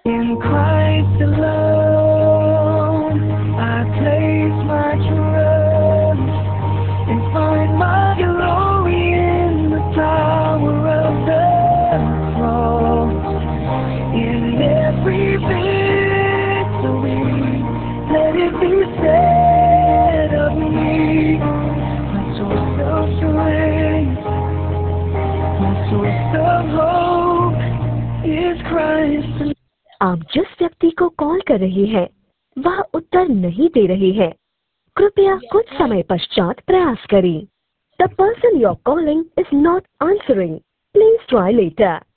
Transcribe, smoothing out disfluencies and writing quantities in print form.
In Christ alone, I place my trust and find my glory in the power of the cross. In every victory, let it be said of me, my source of strength, my source of hope is Christ. आप जिस व्यक्ति को call कर रही हैं वह उत्तर नहीं दे रही है। कृपया कुछ समय पश्चात प्रयास करें। The person you are calling is not answering. Please try letter.